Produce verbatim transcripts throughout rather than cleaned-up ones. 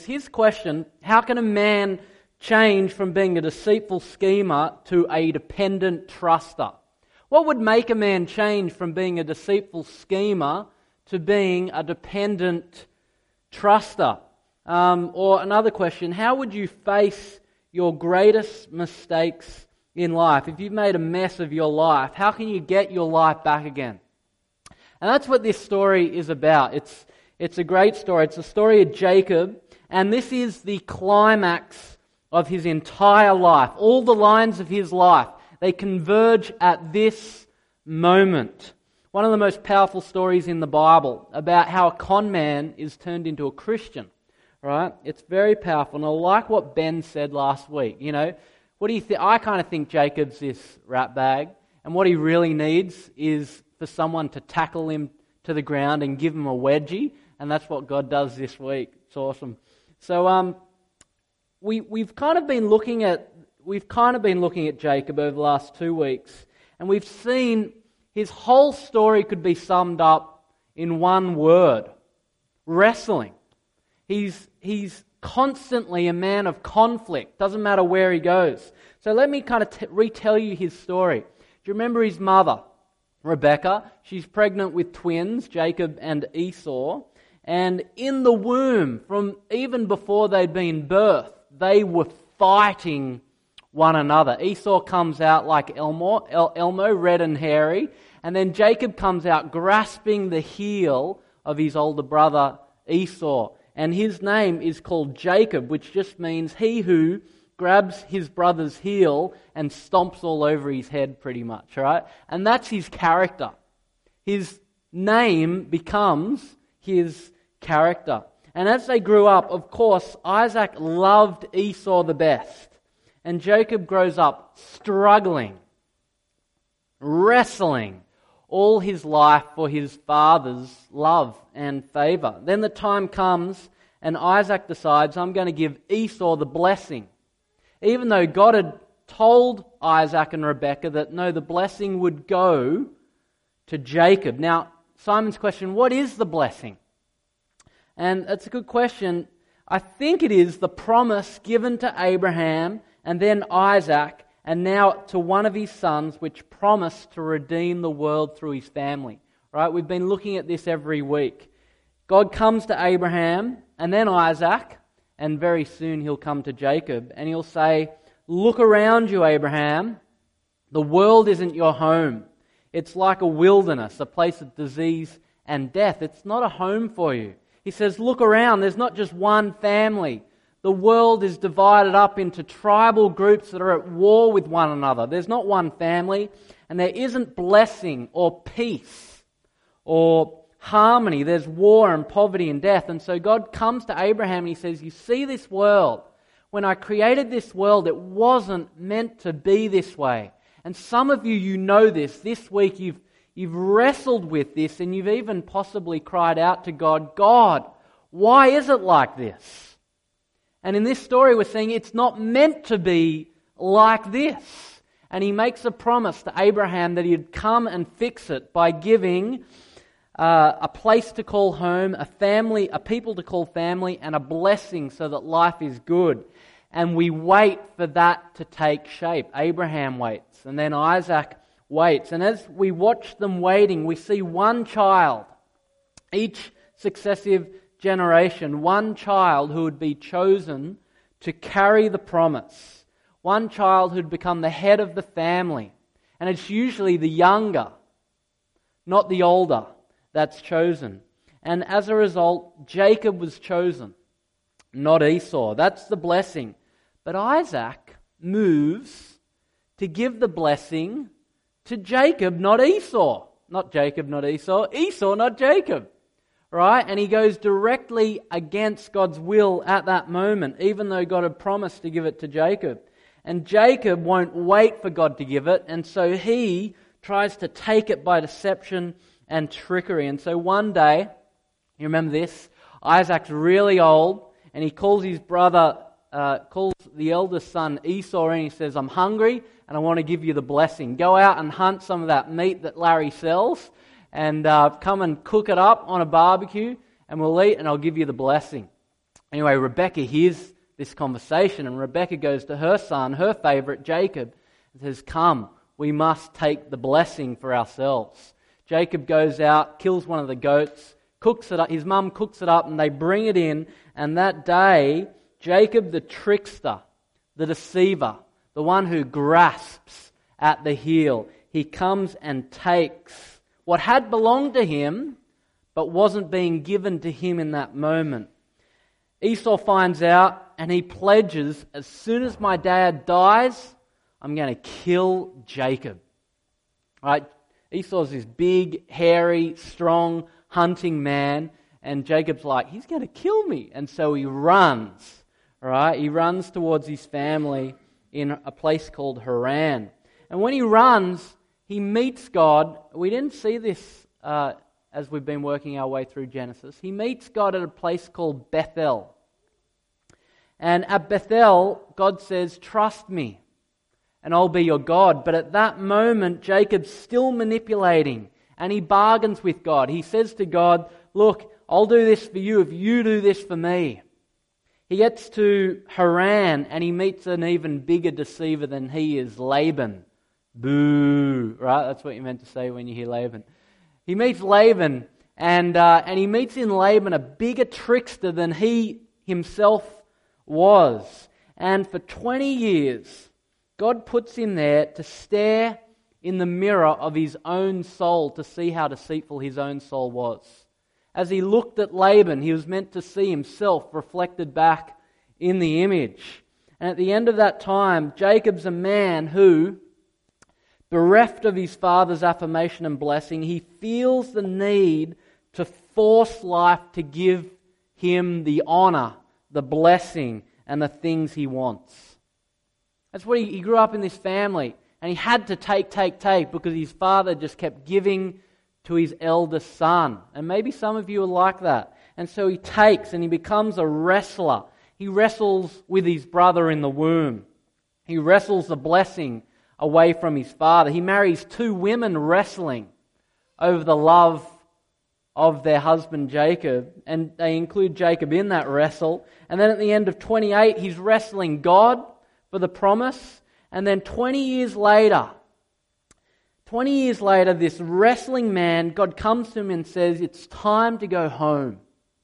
His question, how can a man change from being a deceitful schemer to a dependent truster? What would make a man change from being a deceitful schemer to being a dependent truster? Um, or another question, how would you face your greatest mistakes in life? If you've made a mess of your life, how can you get your life back again? And that's what this story is about. It's, it's a great story. It's the story of Jacob. And this is the climax of his entire life. All the lines of his life, they converge at this moment. One of the most powerful stories in the Bible about how a con man is turned into a Christian. Right? It's very powerful. And I like what Ben said last week. You know, what do you think? I kind of think Jacob's this rat bag. And what he really needs is for someone to tackle him to the ground and give him a wedgie. And that's what God does this week. It's awesome. So um, we we've kind of been looking at we've kind of been looking at Jacob over the last two weeks, and we've seen his whole story could be summed up in one word: wrestling. He's he's constantly a man of conflict. Doesn't matter where he goes. So let me kind of t- retell you his story. Do you remember his mother, Rebecca? She's pregnant with twins, Jacob and Esau. And in the womb, from even before they'd been birthed, they were fighting one another. Esau comes out like Elmo, El, Elmo, red and hairy, and then Jacob comes out grasping the heel of his older brother Esau. And his name is called Jacob, which just means he who grabs his brother's heel and stomps all over his head pretty much, right? And that's his character. His name becomes his character. And as they grew up, of course, Isaac loved Esau the best. And Jacob grows up struggling, wrestling all his life for his father's love and favor. Then the time comes and Isaac decides, I'm going to give Esau the blessing. Even though God had told Isaac and Rebekah that no, the blessing would go to Jacob. Now, Simon's question, what is the blessing? And that's a good question. I think it is the promise given to Abraham and then Isaac and now to one of his sons, which promised to redeem the world through his family. Right? We've been looking at this every week. God comes to Abraham and then Isaac, and very soon he'll come to Jacob, and he'll say, look around you, Abraham. The world isn't your home. It's like a wilderness, a place of disease and death. It's not a home for you. He says, look around. There's not just one family. The world is divided up into tribal groups that are at war with one another. There's not one family, and there isn't blessing or peace or harmony. There's war and poverty and death. And so God comes to Abraham and he says, you see this world? When I created this world, it wasn't meant to be this way. And some of you, you know this. This week you've You've wrestled with this and you've even possibly cried out to God, God, why is it like this? And in this story we're seeing it's not meant to be like this. And he makes a promise to Abraham that he'd come and fix it by giving uh, a place to call home, a family, a people to call family, and a blessing so that life is good. And we wait for that to take shape. Abraham waits, and then Isaac waits. And as we watch them waiting, we see one child, each successive generation, one child who would be chosen to carry the promise. One child who'd become the head of the family. And it's usually the younger, not the older, that's chosen. And as a result, Jacob was chosen, not Esau. That's the blessing. But Isaac moves to give the blessing to Jacob, not Esau. Not Jacob, not Esau. Esau, not Jacob. Right? And he goes directly against God's will at that moment, even though God had promised to give it to Jacob. And Jacob won't wait for God to give it, and so he tries to take it by deception and trickery. And so one day, you remember this, Isaac's really old, and he calls his brother, uh, calls the eldest son Esau, and he says, I'm hungry, and I want to give you the blessing. Go out and hunt some of that meat that Larry sells, and uh, come and cook it up on a barbecue, and we'll eat, and I'll give you the blessing. Anyway, Rebekah hears this conversation, and Rebekah goes to her son, her favorite, Jacob, and says, "Come, we must take the blessing for ourselves." Jacob goes out, kills one of the goats, cooks it up. His mum cooks it up, and they bring it in. And that day, Jacob, the trickster, the deceiver, the one who grasps at the heel, he comes and takes what had belonged to him, but wasn't being given to him in that moment. Esau finds out, and he pledges, as soon as my dad dies, I'm going to kill Jacob. Right? Esau's this big, hairy, strong, hunting man, and Jacob's like, he's going to kill me. And so he runs, right? He runs towards his family in a place called Haran. And when he runs, he meets God. We didn't see this uh, as we've been working our way through Genesis. He meets God at a place called Bethel. And at Bethel, God says, "Trust me, and I'll be your God." But at that moment, Jacob's still manipulating, and he bargains with God. He says to God, "Look, I'll do this for you if you do this for me." He gets to Haran, and he meets an even bigger deceiver than he is, Laban. Boo, right? That's what you're meant to say when you hear Laban. He meets Laban, and uh, and he meets in Laban a bigger trickster than he himself was. And for twenty years, God puts him there to stare in the mirror of his own soul to see how deceitful his own soul was. As he looked at Laban, he was meant to see himself reflected back in the image. And at the end of that time, Jacob's a man who, bereft of his father's affirmation and blessing, he feels the need to force life to give him the honor, the blessing, and the things he wants. That's what he, he grew up in this family, and he had to take, take, take because his father just kept giving to his eldest son. And maybe some of you are like that. And so he takes and he becomes a wrestler. He wrestles with his brother in the womb. He wrestles the blessing away from his father. He marries two women wrestling over the love of their husband Jacob, and they include Jacob in that wrestle. And then at the end of twenty-eight, he's wrestling God for the promise. And then twenty years later, twenty years later, this wrestling man, God comes to him and says, "It's time to go home.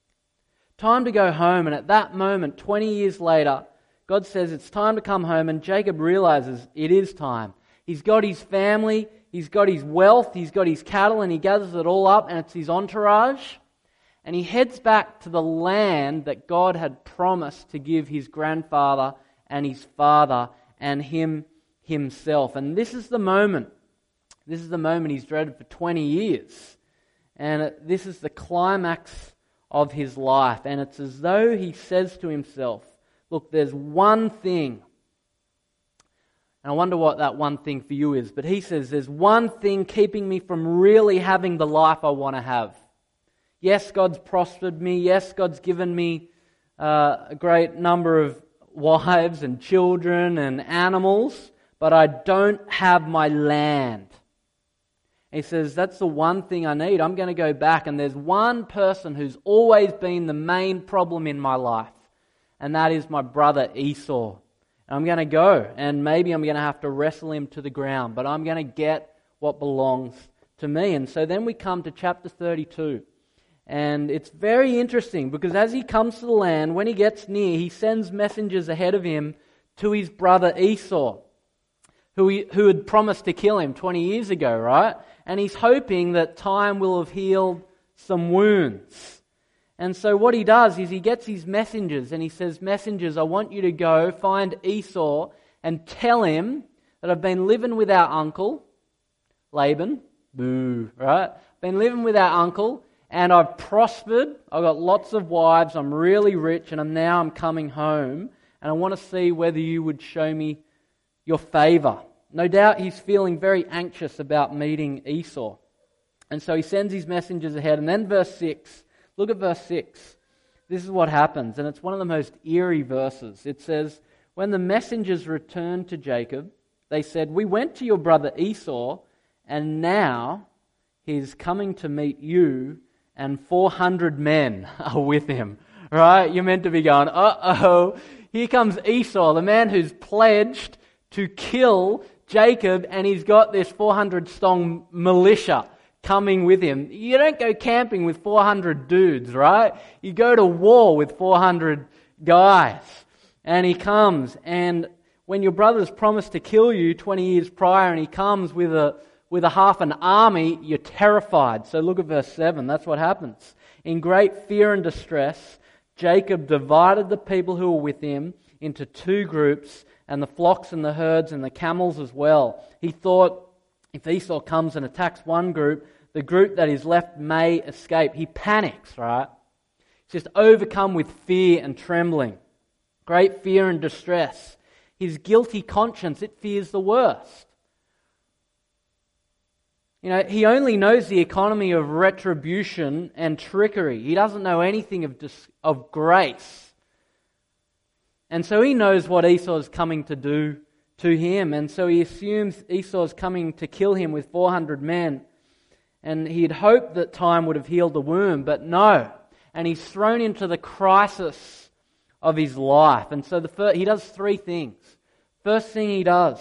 Time to go home." And at that moment, twenty years later, God says it's time to come home, and Jacob realizes it is time. He's got his family, he's got his wealth, he's got his cattle, and he gathers it all up, and it's his entourage. And he heads back to the land that God had promised to give his grandfather and his father and him himself. And this is the moment. This is the moment he's dreaded for twenty years. And this is the climax of his life. And it's as though he says to himself, look, there's one thing. And I wonder what that one thing for you is. But he says, there's one thing keeping me from really having the life I want to have. Yes, God's prospered me. Yes, God's given me uh, a great number of wives and children and animals. But I don't have my land. He says, that's the one thing I need. I'm going to go back, and there's one person who's always been the main problem in my life, and that is my brother Esau. And I'm going to go, and maybe I'm going to have to wrestle him to the ground, but I'm going to get what belongs to me. And so then we come to chapter thirty-two, and it's very interesting, because as he comes to the land, when he gets near, he sends messengers ahead of him to his brother Esau, who he, who had promised to kill him twenty years ago, right? And he's hoping that time will have healed some wounds. And so what he does is he gets his messengers and he says, messengers, I want you to go find Esau and tell him that I've been living with our uncle, Laban, boo, right? Been living with our uncle, and I've prospered, I've got lots of wives, I'm really rich, and I'm now I'm coming home, and I want to see whether you would show me your favor. No doubt he's feeling very anxious about meeting Esau. And so he sends his messengers ahead. And then verse six, look at verse six. This is what happens, and it's one of the most eerie verses. It says, when the messengers returned to Jacob, they said, we went to your brother Esau, and now he's coming to meet you, and four hundred men are with him. right? You're meant to be going, uh-oh, here comes Esau, the man who's pledged to kill Jacob, and he's got this four hundred strong militia coming with him. You don't go camping with four hundred dudes, right? You go to war with four hundred guys. And he comes, and when your brother's promised to kill you twenty years prior, and he comes with a with a half an army, you're terrified. So look at verse seven, that's what happens. In great fear and distress, Jacob divided the people who were with him into two groups, and the flocks and the herds and the camels as well. He thought, if Esau comes and attacks one group, the group that is left may escape. He panics, right? He's just overcome with fear and trembling. Great fear and distress. His guilty conscience, it fears the worst. You know, he only knows the economy of retribution and trickery. He doesn't know anything of, dis- of grace. And so he knows what Esau is coming to do to him. And so he assumes Esau is coming to kill him with four hundred men. And he had hoped that time would have healed the wound, but no. And he's thrown into the crisis of his life. And so the first, he does three things. First thing he does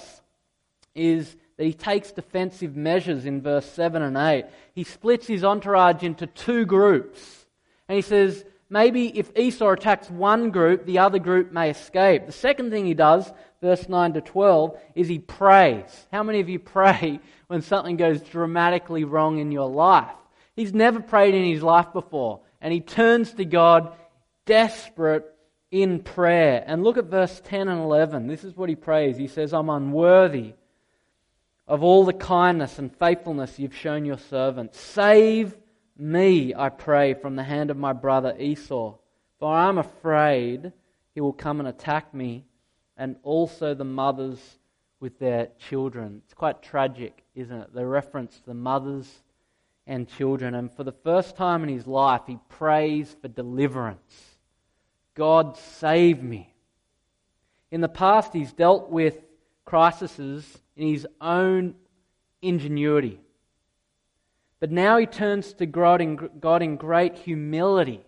is that he takes defensive measures in verse seven and eight. He splits his entourage into two groups. And he says, maybe if Esau attacks one group, the other group may escape. The second thing he does, verse nine to twelve, is he prays. How many of you pray when something goes dramatically wrong in your life? He's never prayed in his life before. And he turns to God desperate in prayer. And look at verse ten and eleven. This is what he prays. He says, I'm unworthy of all the kindness and faithfulness you've shown your servant. Save me, I pray, from the hand of my brother Esau. For I am afraid he will come and attack me, and also the mothers with their children. It's quite tragic, isn't it? The reference to the mothers and children. And for the first time in his life, he prays for deliverance. God, save me. In the past, he's dealt with crises in his own ingenuity. But now he turns to God in, God in great humility.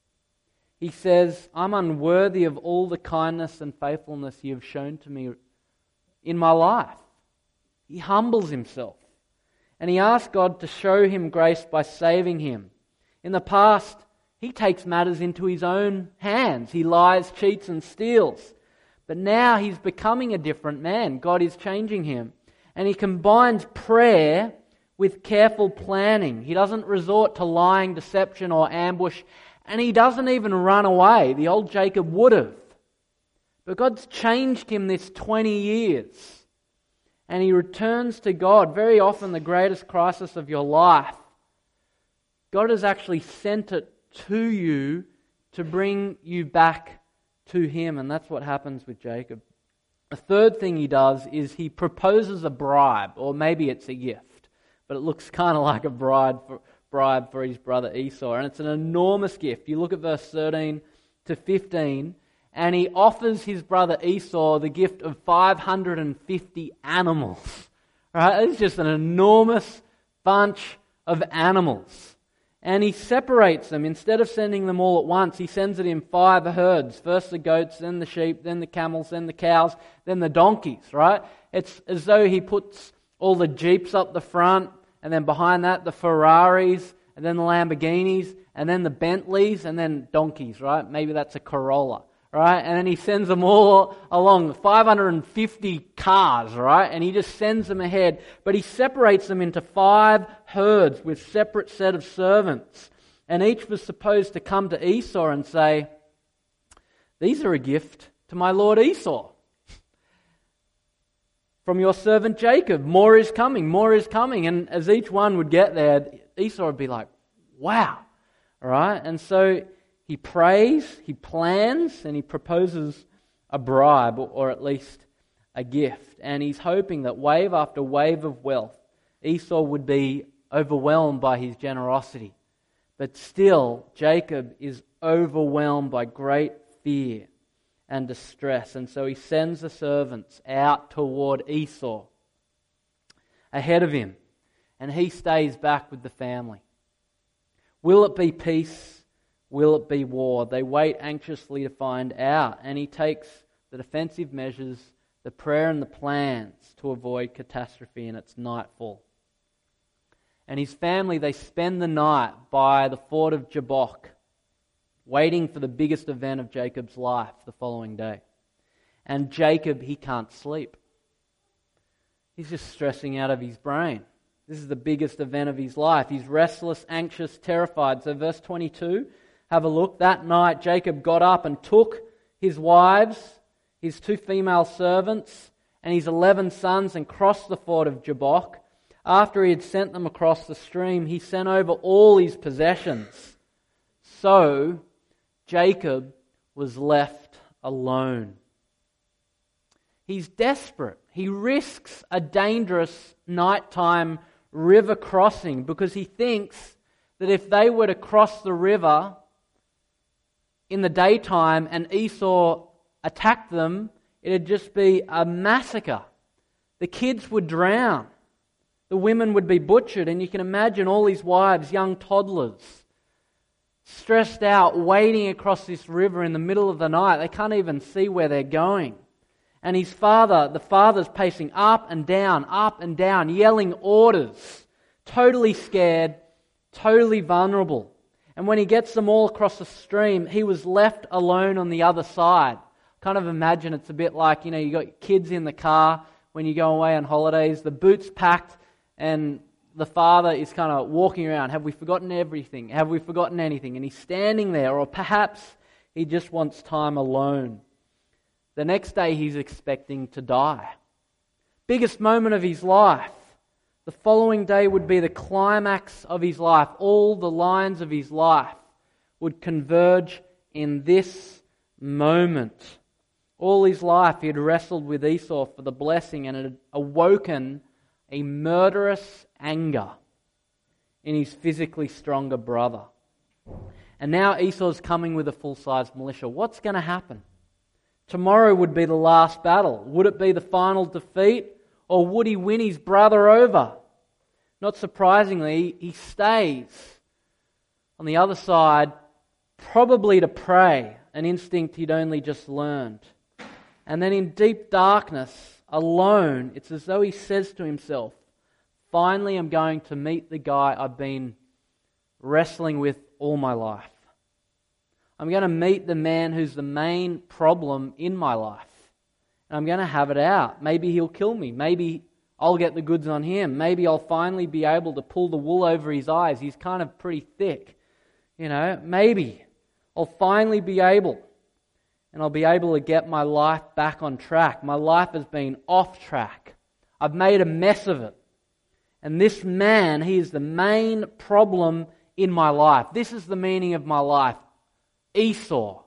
He says, I'm unworthy of all the kindness and faithfulness you have shown to me in my life. He humbles himself. And he asks God to show him grace by saving him. In the past, he takes matters into his own hands. He lies, cheats, and steals. But now he's becoming a different man. God is changing him. And he combines prayer with careful planning. He doesn't resort to lying, deception, or ambush. And he doesn't even run away. The old Jacob would have. But God's changed him this twenty years. And he returns to God. Very often the greatest crisis of your life, God has actually sent it to you to bring you back to Him. And that's what happens with Jacob. The third thing he does is he proposes a bribe, or maybe it's a gift, but it looks kind of like a bribe for, bribe for his brother Esau. And it's an enormous gift. You look at verse thirteen to fifteen, and he offers his brother Esau the gift of five hundred fifty animals. Right? It's just an enormous bunch of animals. And he separates them. Instead of sending them all at once, he sends it in five herds. First the goats, then the sheep, then the camels, then the cows, then the donkeys, right? It's as though he puts all the Jeeps up the front, and then behind that the Ferraris, and then the Lamborghinis, and then the Bentleys, and then donkeys, right? Maybe that's a Corolla, right? And then he sends them all along, five hundred fifty cars, right? And he just sends them ahead. But he separates them into five herds with separate set of servants. And each was supposed to come to Esau and say, these are a gift to my lord Esau. From your servant Jacob, more is coming, more is coming. And as each one would get there, Esau would be like, wow, all right? And so he prays, he plans, and he proposes a bribe, or at least a gift. And he's hoping that wave after wave of wealth, Esau would be overwhelmed by his generosity. But still, Jacob is overwhelmed by great fear and distress. And so he sends the servants out toward Esau ahead of him. And he stays back with the family. Will it be peace? Will it be war? They wait anxiously to find out. And he takes the defensive measures, the prayer and the plans to avoid catastrophe, and it's nightfall. And his family, they spend the night by the ford of Jabbok, waiting for the biggest event of Jacob's life the following day. And Jacob, he can't sleep. He's just stressing out of his brain. This is the biggest event of his life. He's restless, anxious, terrified. So verse twenty-two, have a look. That night Jacob got up and took his wives, his two female servants, and his eleven sons and crossed the ford of Jabbok. After he had sent them across the stream, he sent over all his possessions. So Jacob was left alone. He's desperate. He risks a dangerous nighttime river crossing because he thinks that if they were to cross the river in the daytime and Esau attacked them, it'd just be a massacre. The kids would drown. The women would be butchered, and you can imagine all his wives, young toddlers, stressed out, wading across this river in the middle of the night. They can't even see where they're going. And his father, the father's pacing up and down, up and down, yelling orders, totally scared, totally vulnerable. And when he gets them all across the stream, he was left alone on the other side. Kind of imagine it's a bit like, you know, you got kids in the car when you go away on holidays, the boot's packed, and the father is kind of walking around. Have we forgotten everything? Have we forgotten anything? And he's standing there, or perhaps he just wants time alone. The next day he's expecting to die. Biggest moment of his life. The following day would be the climax of his life. All the lines of his life would converge in this moment. All his life he had wrestled with Esau for the blessing, and it had awoken a murderous anger in his physically stronger brother. And now Esau's coming with a full-size militia. What's going to happen? Tomorrow would be the last battle. Would it be the final defeat, or would he win his brother over? Not surprisingly, he stays on the other side, probably to pray, an instinct he'd only just learned. And then in deep darkness, alone, it's as though he says to himself, finally I'm going to meet the guy I've been wrestling with all my life. I'm going to meet the man who's the main problem in my life. And I'm going to have it out. Maybe he'll kill me. Maybe I'll get the goods on him. Maybe I'll finally be able to pull the wool over his eyes. He's kind of pretty thick. You know, maybe I'll finally be able. And I'll be able to get my life back on track. My life has been off track. I've made a mess of it. And this man, he is the main problem in my life. This is the meaning of my life. Esau.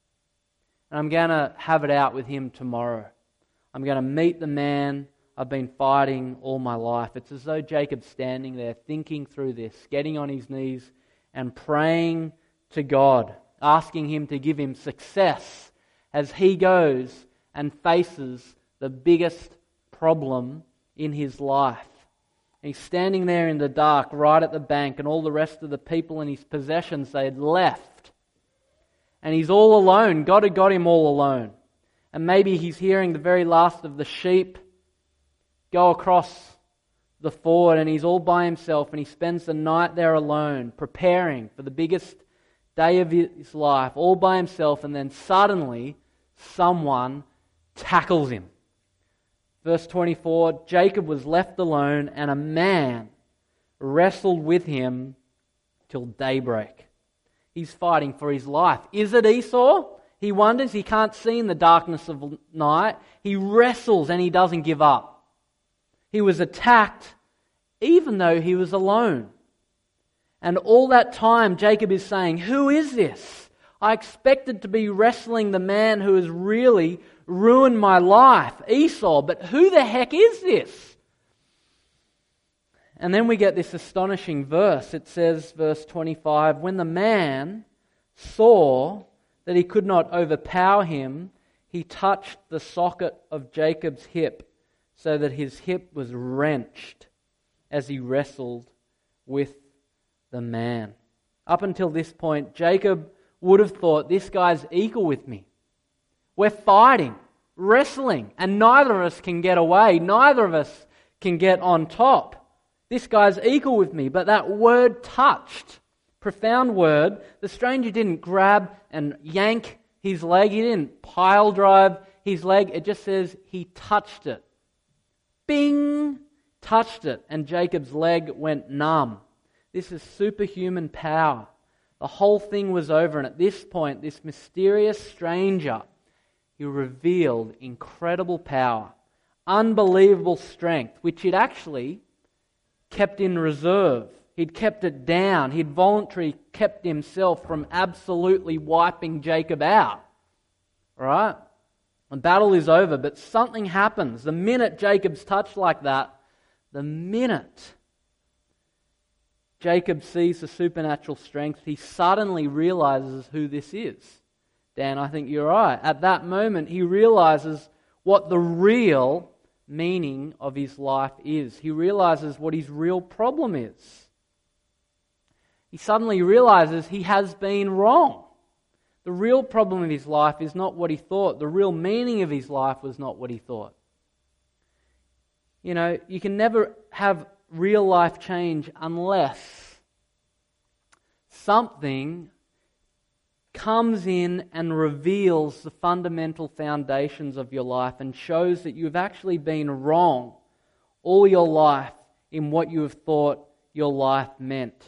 And I'm going to have it out with him tomorrow. I'm going to meet the man I've been fighting all my life. It's as though Jacob's standing there thinking through this, getting on his knees and praying to God, asking him to give him success as he goes and faces the biggest problem in his life. And he's standing there in the dark right at the bank, and all the rest of the people in his possessions, they had left. And he's all alone. God had got him all alone. And maybe he's hearing the very last of the sheep go across the ford, and he's all by himself, and he spends the night there alone, preparing for the biggest day of his life, all by himself, and then suddenly someone tackles him. Verse twenty-four, Jacob was left alone, and a man wrestled with him till daybreak. He's fighting for his life. Is it Esau? He wonders. He can't see in the darkness of night. He wrestles and he doesn't give up. He was attacked even though he was alone. And all that time Jacob is saying, who is this? I expected to be wrestling the man who has really ruined my life, Esau, but who the heck is this? And then we get this astonishing verse. It says, verse twenty-five, when the man saw that he could not overpower him, he touched the socket of Jacob's hip, so that his hip was wrenched as he wrestled with the man. Up until this point, Jacob would have thought, this guy's equal with me. We're fighting, wrestling, and neither of us can get away. Neither of us can get on top. This guy's equal with me. But that word touched, profound word, the stranger didn't grab and yank his leg. He didn't pile drive his leg. It just says he touched it. Bing! Touched it. And Jacob's leg went numb. This is superhuman power. The whole thing was over. And at this point, this mysterious stranger, he revealed incredible power, unbelievable strength, which he'd actually kept in reserve. He'd kept it down. He'd voluntarily kept himself from absolutely wiping Jacob out. All right? The battle is over, but something happens. The minute Jacob's touched like that, the minute Jacob sees the supernatural strength, he suddenly realizes who this is. Dan, I think you're right. At that moment, he realizes what the real meaning of his life is. He realizes what his real problem is. He suddenly realizes he has been wrong. The real problem of his life is not what he thought. The real meaning of his life was not what he thought. You know, you can never have real life change unless something comes in and reveals the fundamental foundations of your life and shows that you've actually been wrong all your life in what you have thought your life meant.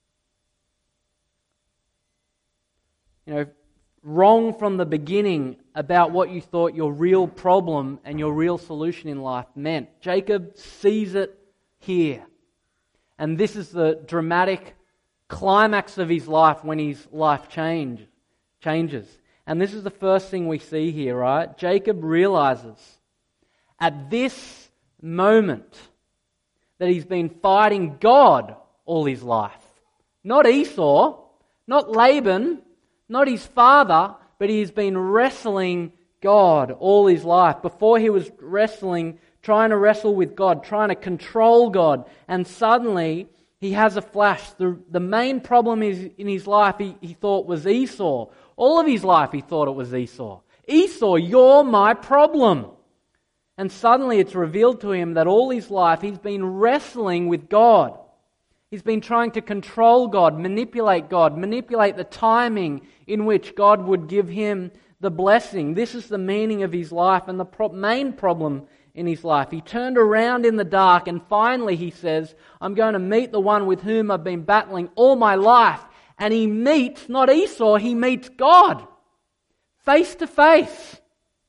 You know, wrong from the beginning about what you thought your real problem and your real solution in life meant. Jacob sees it here. And this is the dramatic climax of his life when his life change, changes. And this is the first thing we see here, right? Jacob realizes at this moment that he's been fighting God all his life. Not Esau, not Laban, not his father, but he's been wrestling God all his life. Before he was wrestling, trying to wrestle with God, trying to control God. And suddenly he has a flash. The, the main problem is in his life he, he thought was Esau. All of his life he thought it was Esau. Esau, you're my problem. And suddenly it's revealed to him that all his life he's been wrestling with God. He's been trying to control God, manipulate God, manipulate the timing in which God would give him the blessing. This is the meaning of his life and the pro- main problem in his life. He turned around in the dark and finally he says, I'm going to meet the one with whom I've been battling all my life. And he meets, not Esau, he meets God. Face to face.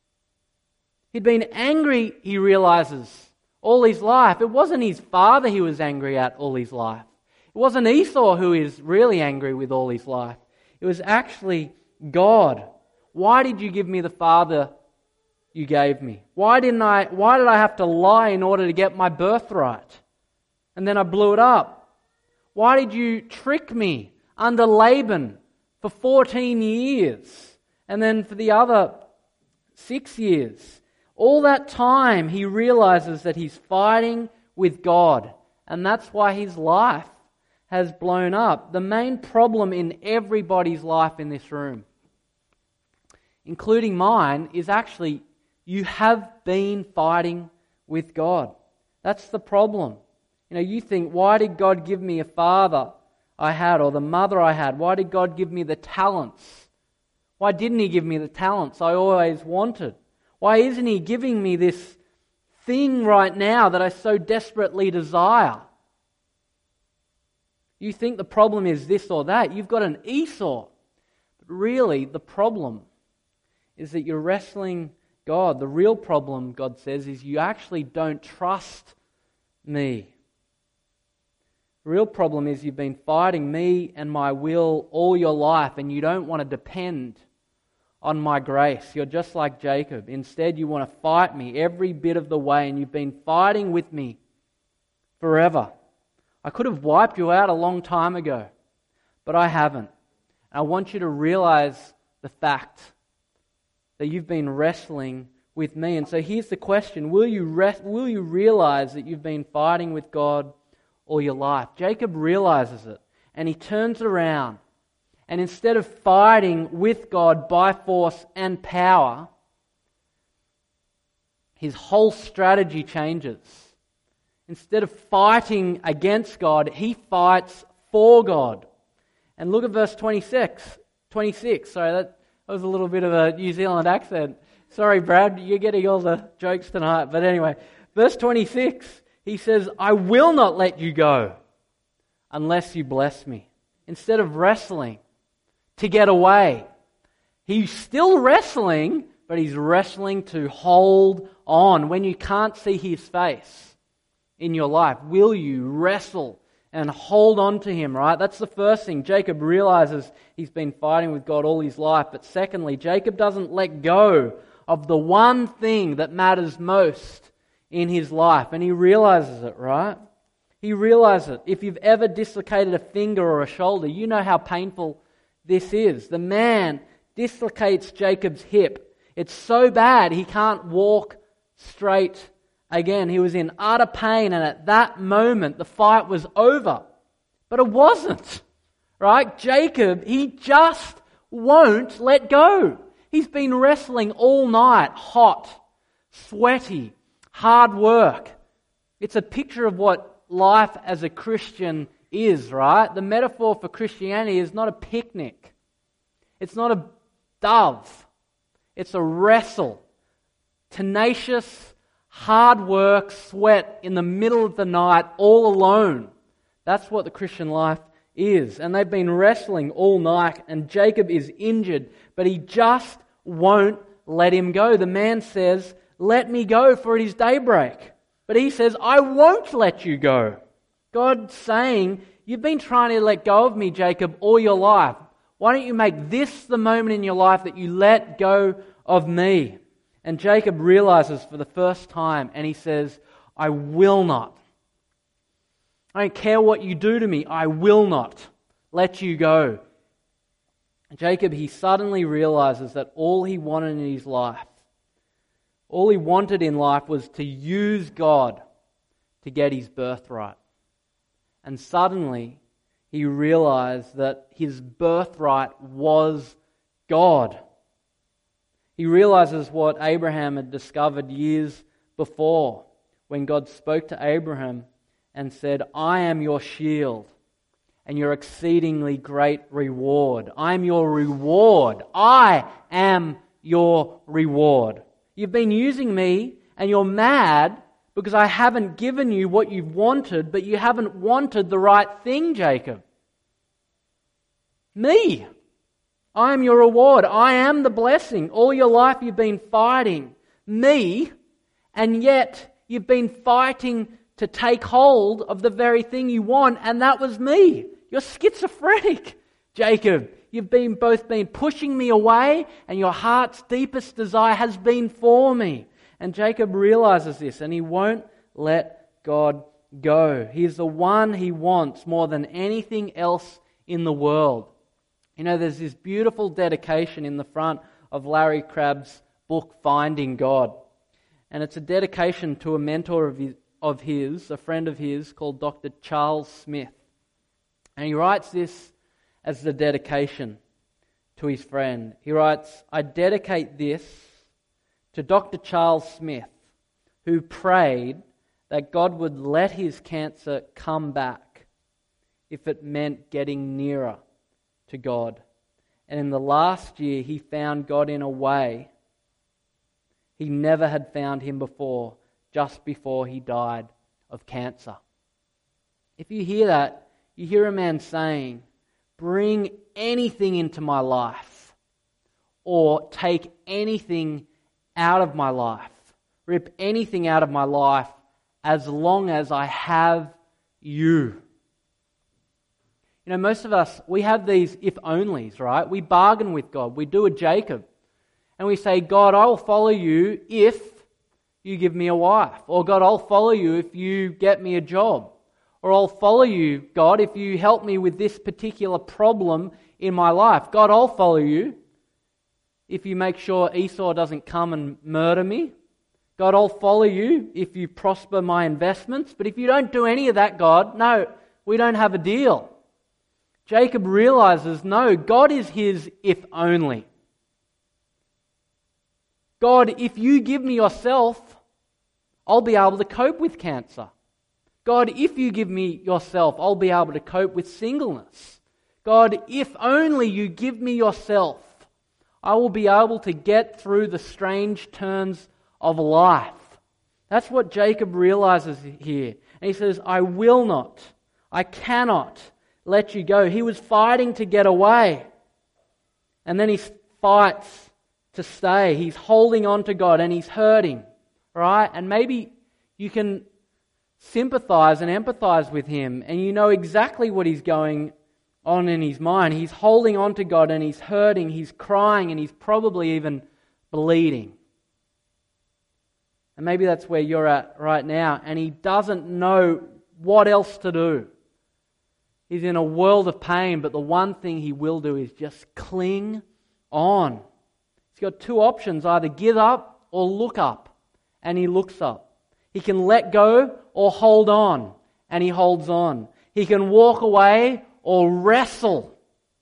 He'd been angry, he realizes, all his life. It wasn't his father he was angry at all his life. It wasn't Esau who is really angry with all his life. It was actually God. Why did you give me the father you gave me? Why didn't I, why did I have to lie in order to get my birthright? And then I blew it up. Why did you trick me under Laban for fourteen years? And then for the other six years. All that time he realizes that he's fighting with God. And that's why his life has blown up. The main problem in everybody's life in this room, including mine, is actually you have been fighting with God. That's the problem. You know, you think, why did God give me a father I had or the mother I had? Why did God give me the talents? Why didn't He give me the talents I always wanted? Why isn't He giving me this thing right now that I so desperately desire? You think the problem is this or that. You've got an Esau. But really, the problem is that you're wrestling God. The real problem, God says, is you actually don't trust me. The real problem is you've been fighting me and my will all your life and you don't want to depend on my grace. You're just like Jacob. Instead, you want to fight me every bit of the way, and you've been fighting with me forever. I could have wiped you out a long time ago, but I haven't. I want you to realize the fact that you've been wrestling with me. And so here's the question. Will you rest, will you realize that you've been fighting with God all your life? Jacob realizes it, and he turns around, And instead of fighting with God by force and power, his whole strategy changes. Instead of fighting against God, he fights for God. And look at verse twenty-six. twenty-six, sorry, that was a little bit of a New Zealand accent. Sorry, Brad, you're getting all the jokes tonight. But anyway, verse twenty-six, he says, I will not let you go unless you bless me. Instead of wrestling to get away, he's still wrestling, but he's wrestling to hold on when you can't see his face in your life. Will you wrestle and hold on to him, right? That's the first thing. Jacob realizes he's been fighting with God all his life. But secondly, Jacob doesn't let go of the one thing that matters most in his life. And he realizes it, right? He realizes it. If you've ever dislocated a finger or a shoulder, you know how painful this is. The man dislocates Jacob's hip. It's so bad he can't walk straight again. He was in utter pain, and at that moment the fight was over. But it wasn't, right? Jacob, he just won't let go. He's been wrestling all night, hot, sweaty, hard work. It's a picture of what life as a Christian is, right? The metaphor for Christianity is not a picnic. It's not a dove. It's a wrestle. Tenacious, hard work, sweat in the middle of the night, all alone. That's what the Christian life is. And they've been wrestling all night, and Jacob is injured, but he just won't let him go. The man says, let me go, for it is daybreak. But he says, I won't let you go. God's saying, you've been trying to let go of me, Jacob, all your life. Why don't you make this the moment in your life that you let go of me? And Jacob realizes for the first time, and he says, I will not. I don't care what you do to me, I will not let you go. Jacob, he suddenly realizes that all he wanted in his life, all he wanted in life was to use God to get his birthright. And suddenly he realized that his birthright was God. He realizes what Abraham had discovered years before when God spoke to Abraham and said, I am your shield and your exceedingly great reward. I am your reward. I am your reward. You've been using me and you're mad because I haven't given you what you've wanted, but you haven't wanted the right thing, Jacob. Me. I am your reward. I am the blessing. All your life you've been fighting me, and yet you've been fighting to take hold of the very thing you want, and that was me. You're schizophrenic, Jacob. You've been both been pushing me away, and your heart's deepest desire has been for me. And Jacob realizes this, and he won't let God go. He is the one he wants more than anything else in the world. You know, there's this beautiful dedication in the front of Larry Crabb's book, Finding God. And it's a dedication to a mentor of his, of his, a friend of his, called Doctor Charles Smith. And he writes this as the dedication to his friend. He writes, I dedicate this to Doctor Charles Smith, who prayed that God would let his cancer come back if it meant getting nearer to God. And in the last year, he found God in a way he never had found him before, just before he died of cancer. If you hear that, you hear a man saying, bring anything into my life, or take anything out of my life, rip anything out of my life, as long as I have you. You know, most of us, we have these if-onlys, right? We bargain with God. We do a Jacob. And we say, God, I will follow you if you give me a wife. Or God, I'll follow you if you get me a job. Or I'll follow you, God, if you help me with this particular problem in my life. God, I'll follow you if you make sure Esau doesn't come and murder me. God, I'll follow you if you prosper my investments. But if you don't do any of that, God, no, we don't have a deal. Jacob realizes, no, God is his if only. God, if you give me yourself, I'll be able to cope with cancer. God, if you give me yourself, I'll be able to cope with singleness. God, if only you give me yourself, I will be able to get through the strange turns of life. That's what Jacob realizes here. And he says, I will not, I cannot let you go. He was fighting to get away. And then he fights to stay. He's holding on to God and he's hurting. Right? And maybe you can sympathize and empathize with him and you know exactly what he's going on in his mind. He's holding on to God and he's hurting, he's crying, and he's probably even bleeding. And maybe that's where you're at right now, and he doesn't know what else to do. He's in a world of pain, but the one thing he will do is just cling on. He's got two options, either give up or look up, and he looks up. He can let go or hold on, and he holds on. He can walk away or wrestle,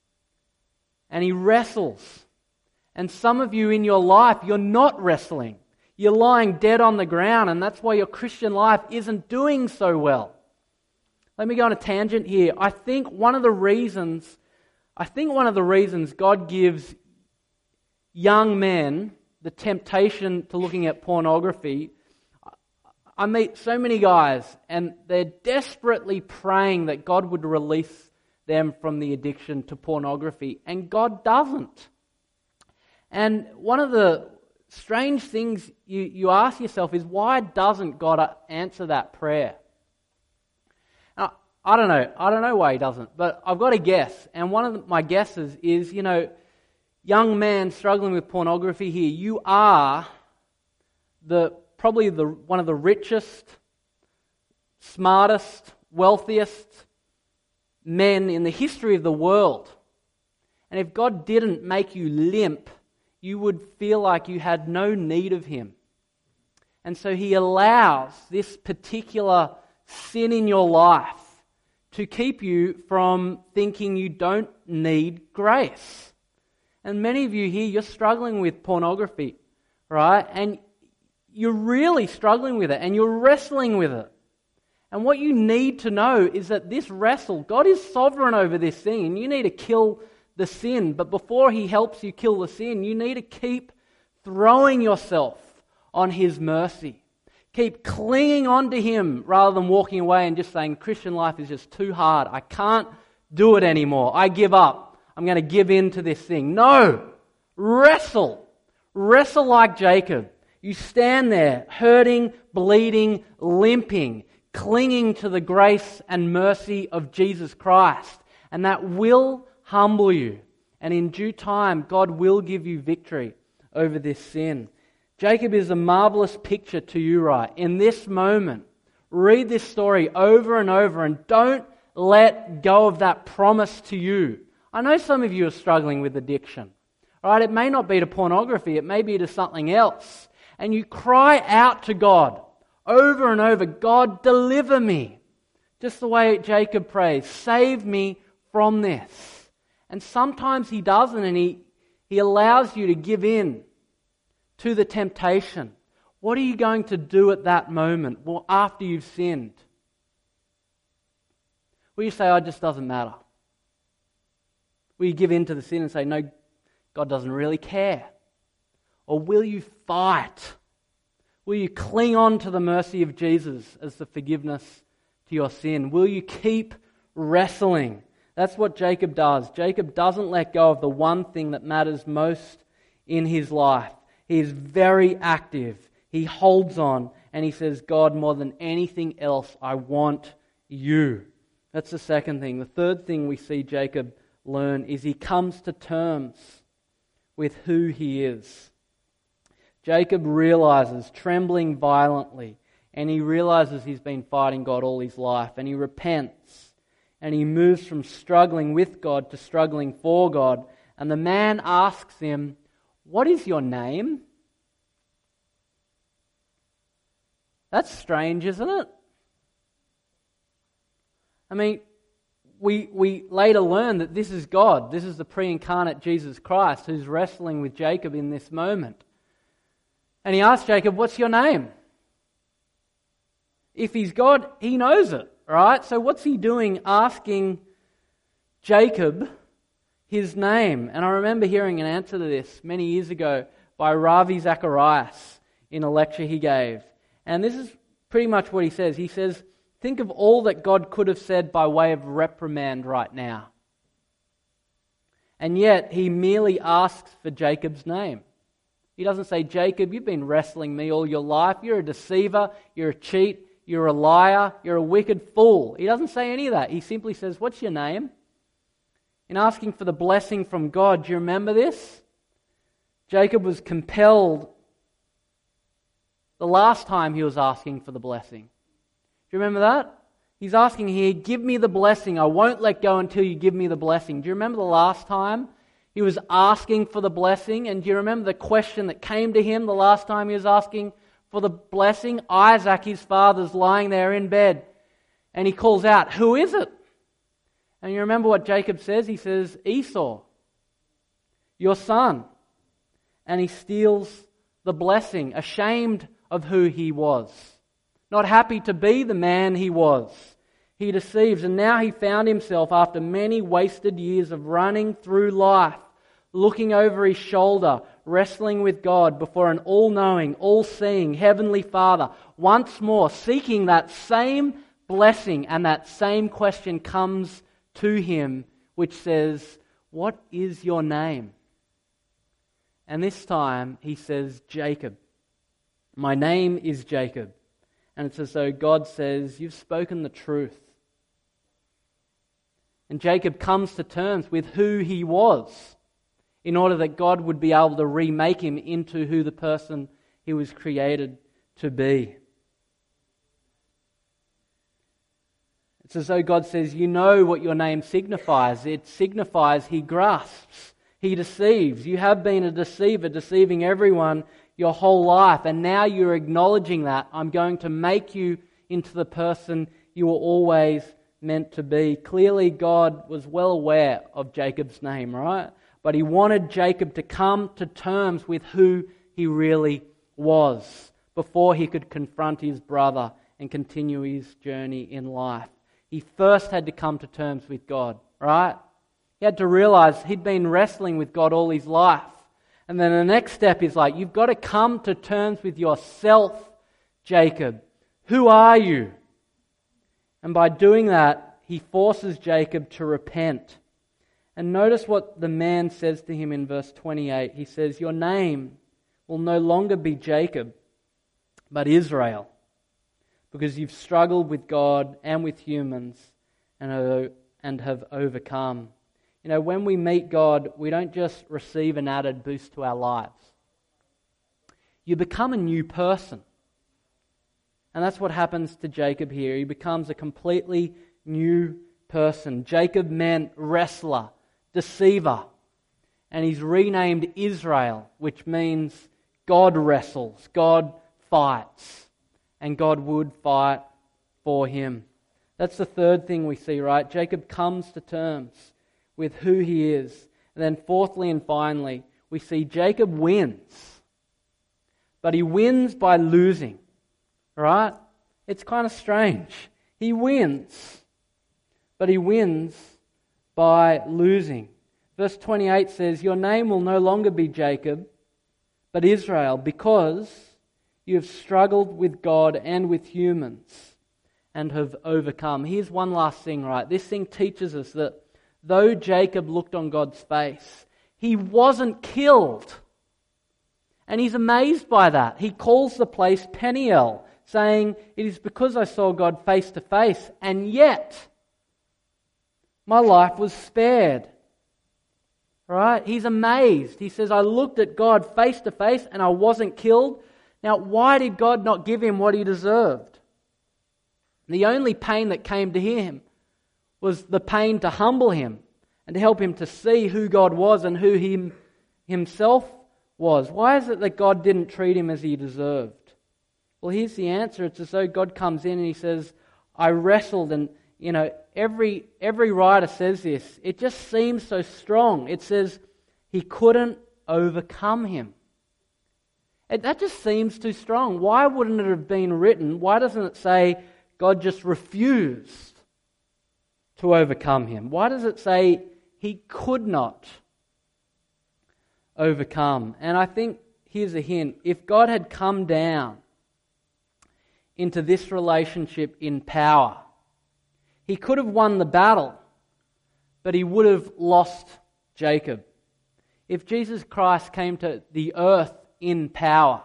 and he wrestles. And some of you in your life, you're not wrestling. You're lying dead on the ground, and that's why your Christian life isn't doing so well. Let me go on a tangent here. I think one of the reasons, I think one of the reasons God gives young men the temptation to looking at pornography. I meet so many guys, and they're desperately praying that God would release them from the addiction to pornography, and God doesn't. And one of the strange things you, you ask yourself is, why doesn't God answer that prayer? Now, I don't know. I don't know why he doesn't, but I've got a guess. And one of my guesses is, you know, young man struggling with pornography here, you are the probably the one of the richest, smartest, wealthiest men in the history of the world. And if God didn't make you limp, you would feel like you had no need of him. And so he allows this particular sin in your life to keep you from thinking you don't need grace. And many of you here, you're struggling with pornography, right? And you're really struggling with it, and you're wrestling with it. And what you need to know is that this wrestle, God is sovereign over this thing, and you need to kill the sin. But before he helps you kill the sin, you need to keep throwing yourself on his mercy. Keep clinging on to him rather than walking away and just saying, Christian life is just too hard. I can't do it anymore. I give up. I'm going to give in to this thing. No! Wrestle. Wrestle like Jacob. You stand there hurting, bleeding, limping, clinging to the grace and mercy of Jesus Christ. And that will humble you. And in due time, God will give you victory over this sin. Jacob is a marvelous picture to you, right? In this moment, read this story over and over and don't let go of that promise to you. I know some of you are struggling with addiction, right? It may not be to pornography, it may be to something else. And you cry out to God over and over, God, deliver me. Just the way Jacob prays, save me from this. And sometimes he doesn't, and he, he allows you to give in to the temptation. What are you going to do at that moment? Well, after you've sinned? Will you say, oh, it just doesn't matter? Will you give in to the sin and say, no, God doesn't really care? Or will you fight? Will you cling on to the mercy of Jesus as the forgiveness to your sin? Will you keep wrestling? That's what Jacob does. Jacob doesn't let go of the one thing that matters most in his life. He is very active. He holds on and he says, God, more than anything else, I want you. That's the second thing. The third thing we see Jacob learn is he comes to terms with who he is. Jacob realizes, trembling violently, and he realizes he's been fighting God all his life, and he repents, and he moves from struggling with God to struggling for God. And the man asks him, what is your name? That's strange, isn't it? I mean, we, we later learn that this is God. This is the pre-incarnate Jesus Christ who's wrestling with Jacob in this moment. And he asks Jacob, what's your name? If he's God, he knows it, right? So what's he doing asking Jacob his name? And I remember hearing an answer to this many years ago by Ravi Zacharias in a lecture he gave. And this is pretty much what he says. He says, think of all that God could have said by way of reprimand right now. And yet, he merely asks for Jacob's name. He doesn't say, Jacob, you've been wrestling me all your life. You're a deceiver. You're a cheat. You're a liar. You're a wicked fool. He doesn't say any of that. He simply says, what's your name? In asking for the blessing from God, do you remember this? Jacob was compelled the last time he was asking for the blessing. Do you remember that? He's asking here, give me the blessing. I won't let go until you give me the blessing. Do you remember the last time he was asking for the blessing? And do you remember the question that came to him the last time he was asking for the blessing? Isaac, his father's lying there in bed. And he calls out, who is it? And you remember what Jacob says? He says, Esau, your son. And he steals the blessing, ashamed of who he was. Not happy to be the man he was. He deceives, and now he found himself, after many wasted years of running through life, looking over his shoulder, wrestling with God before an all-knowing, all-seeing Heavenly Father, once more seeking that same blessing, and that same question comes to him, which says, what is your name? And this time he says, Jacob. My name is Jacob. And it's as though God says, you've spoken the truth. And Jacob comes to terms with who he was in order that God would be able to remake him into who the person he was created to be. It's as though God says, you know what your name signifies. It signifies he grasps, he deceives. You have been a deceiver, deceiving everyone your whole life, and now you're acknowledging that. I'm going to make you into the person you were always meant to be. Clearly, God was well aware of Jacob's name, right? But he wanted Jacob to come to terms with who he really was before he could confront his brother and continue his journey in life. He first had to come to terms with God, right? He had to realize he'd been wrestling with God all his life. And then the next step is like, you've got to come to terms with yourself, Jacob. Who are you? And by doing that, he forces Jacob to repent. And notice what the man says to him in verse twenty-eight. He says, your name will no longer be Jacob, but Israel, because you've struggled with God and with humans and and have overcome. You know, when we meet God, we don't just receive an added boost to our lives. You become a new person. And that's what happens to Jacob here. He becomes a completely new person. Jacob meant wrestler, deceiver. And he's renamed Israel, which means God wrestles, God fights. And God would fight for him. That's the third thing we see, right? Jacob comes to terms with who he is. And then fourthly and finally, we see Jacob wins. But he wins by losing. Right? It's kind of strange. He wins. But he wins by losing. Verse twenty-eight says, your name will no longer be Jacob, but Israel, because you have struggled with God and with humans and have overcome. Here's one last thing, right? This thing teaches us that though Jacob looked on God's face, he wasn't killed. And he's amazed by that. He calls the place Peniel, saying, it is because I saw God face to face, and yet my life was spared. Right? He's amazed. He says, I looked at God face to face and I wasn't killed. Now, why did God not give him what he deserved? The only pain that came to him was the pain to humble him and to help him to see who God was and who he himself was. Why is it that God didn't treat him as he deserved? Well, here's the answer. It's as though God comes in and he says, I wrestled and you know, every every writer says this. It just seems so strong. It says he couldn't overcome him. It, that just seems too strong. Why wouldn't it have been written? Why doesn't it say God just refused to overcome him? Why does it say he could not overcome? And I think here's a hint. If God had come down into this relationship in power, he could have won the battle, but he would have lost Jacob. If Jesus Christ came to the earth in power,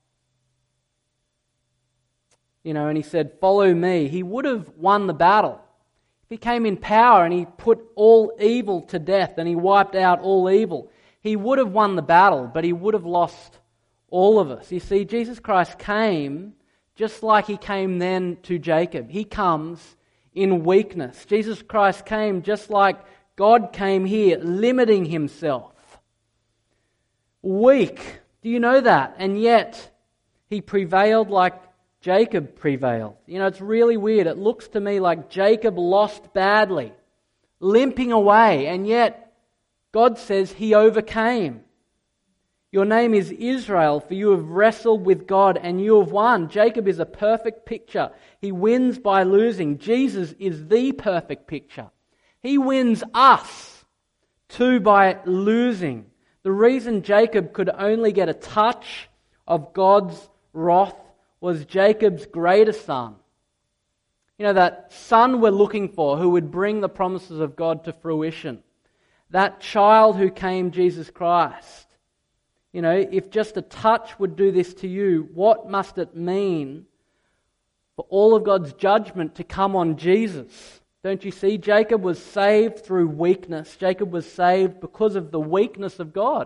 you know, and he said, "Follow me," he would have won the battle. If he came in power and he put all evil to death and he wiped out all evil, he would have won the battle, but he would have lost all of us. You see, Jesus Christ came just like he came then to Jacob. He comes in weakness. Jesus Christ came just like God came here, limiting himself. Weak. Do you know that? And yet, he prevailed like Jacob prevailed. You know, it's really weird. It looks to me like Jacob lost badly, limping away, and yet God says he overcame. Your name is Israel, for you have wrestled with God and you have won. Jacob is a perfect picture. He wins by losing. Jesus is the perfect picture. He wins us too by losing. The reason Jacob could only get a touch of God's wrath was Jacob's greater son. You know, that son we're looking for who would bring the promises of God to fruition. That child who came, Jesus Christ. You know, if just a touch would do this to you, what must it mean for all of God's judgment to come on Jesus? Don't you see? Jacob was saved through weakness. Jacob was saved because of the weakness of God.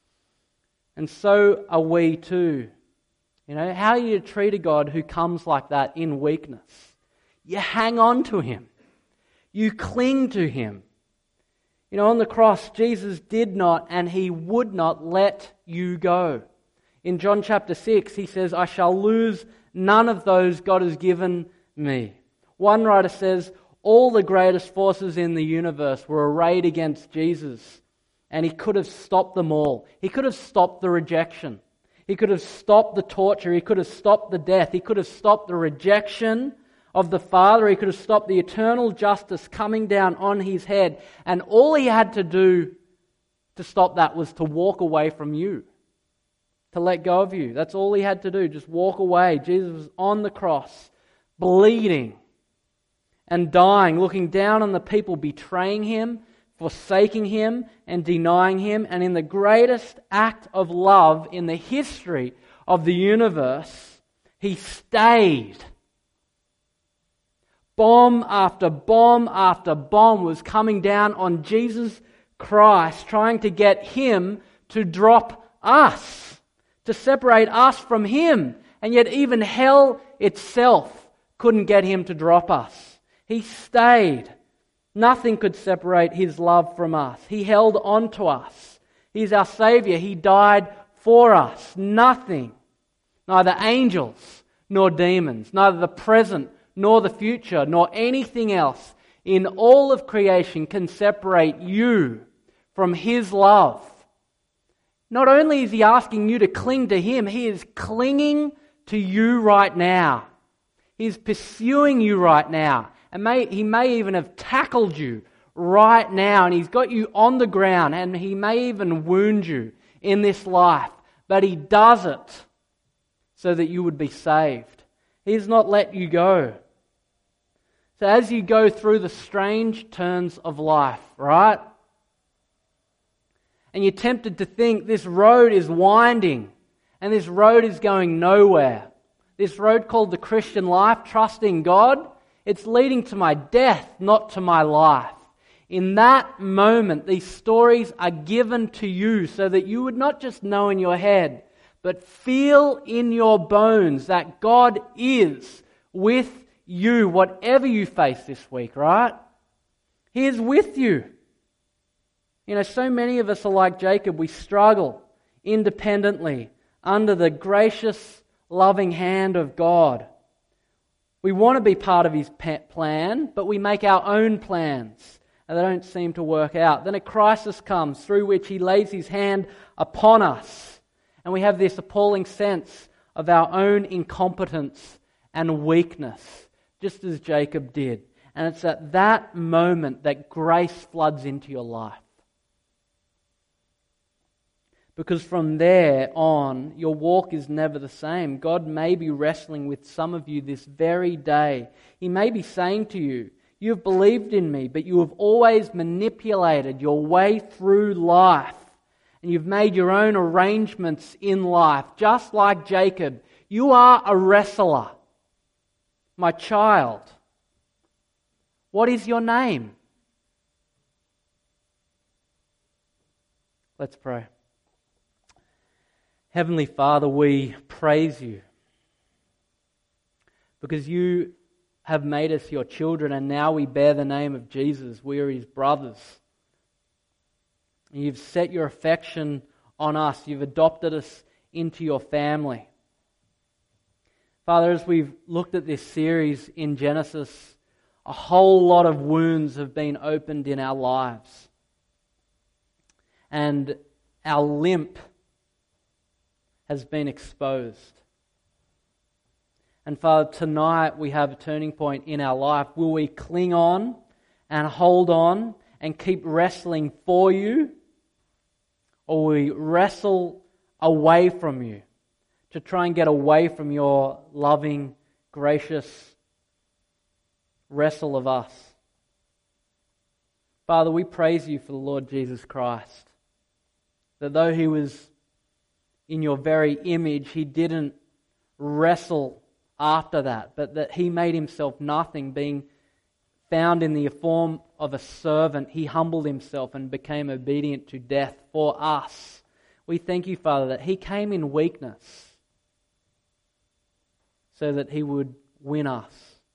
And so are we too. You know, how are you to treat a God who comes like that in weakness? You hang on to him. You cling to him. You know, on the cross, Jesus did not and he would not let you go. In John chapter six, he says, "I shall lose none of those God has given me." One writer says, all the greatest forces in the universe were arrayed against Jesus, and he could have stopped them all. He could have stopped the rejection. He could have stopped the torture. He could have stopped the death. He could have stopped the rejection of the Father. He could have stopped the eternal justice coming down on his head. And all he had to do to stop that was to walk away from you, to let go of you. That's all he had to do, just walk away. Jesus was on the cross, bleeding and dying, looking down on the people betraying him, forsaking him and denying him. And in the greatest act of love in the history of the universe, he stayed. Bomb after bomb after bomb was coming down on Jesus Christ, trying to get him to drop us, to separate us from him. And yet even hell itself couldn't get him to drop us. He stayed. Nothing could separate his love from us. He held on to us. He's our Savior. He died for us. Nothing, neither angels nor demons, neither the present nor the future, nor anything else in all of creation can separate you from his love. Not only is he asking you to cling to him, he is clinging to you right now. He's pursuing you right now. And may, he may even have tackled you right now, and he's got you on the ground, and he may even wound you in this life. But he does it so that you would be saved. He has not let you go. So as you go through the strange turns of life, right? And you're tempted to think this road is winding and this road is going nowhere. This road called the Christian life, trusting God, it's leading to my death, not to my life. In that moment, these stories are given to you so that you would not just know in your head, but feel in your bones that God is with you, whatever you face this week, right? He is with you. You know, so many of us are like Jacob. We struggle independently under the gracious, loving hand of God. We want to be part of his plan, but we make our own plans, and they don't seem to work out. Then a crisis comes through which he lays his hand upon us, and we have this appalling sense of our own incompetence and weakness, just as Jacob did. And it's at that moment that grace floods into your life. Because from there on, your walk is never the same. God may be wrestling with some of you this very day. He may be saying to you, you have believed in me, but you have always manipulated your way through life. And you've made your own arrangements in life. Just like Jacob, you are a wrestler. My child, what is your name? Let's pray. Heavenly Father, we praise you because you have made us your children, and now we bear the name of Jesus. We are his brothers. And you've set your affection on us. You've adopted us into your family. Father, as we've looked at this series in Genesis, a whole lot of wounds have been opened in our lives. And our limp has been exposed. And Father, tonight we have a turning point in our life. Will we cling on and hold on and keep wrestling for you? Or will we wrestle away from you to try and get away from your loving, gracious wrestle of us? Father, we praise you for the Lord Jesus Christ. That though he was in your very image, he didn't wrestle after that, but that he made himself nothing, being found in the form of a servant. He humbled himself and became obedient to death for us. We thank you, Father, that he came in weakness so that he would win us.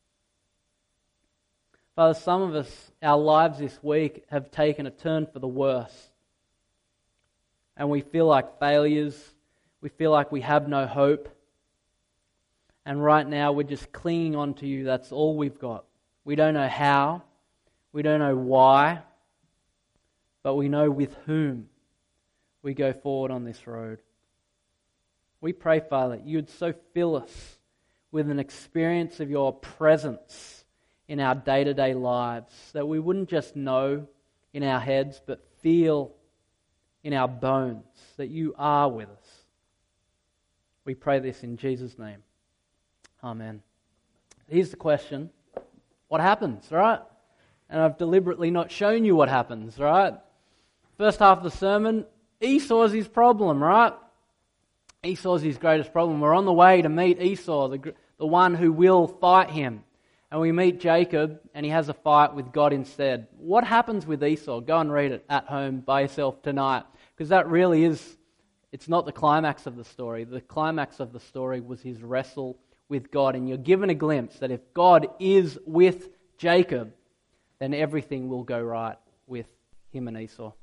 Father, some of us, our lives this week have taken a turn for the worse. And we feel like failures. We feel like we have no hope. And right now we're just clinging on to you. That's all we've got. We don't know how. We don't know why. But we know with whom we go forward on this road. We pray, Father, that you'd so fill us with an experience of your presence in our day-to-day lives, that we wouldn't just know in our heads, but feel in our bones that you are with us. We pray this in Jesus' name. Amen. Here's the question. What happens, right? And I've deliberately not shown you what happens, right? First half of the sermon, Esau's his problem, right? Esau's his greatest problem. We're on the way to meet Esau, the, the one who will fight him. And we meet Jacob, and he has a fight with God instead. What happens with Esau? Go and read it at home by yourself tonight, because that really is, it's not the climax of the story. The climax of the story was his wrestle with God, and you're given a glimpse that if God is with Jacob, then everything will go right with him and Esau.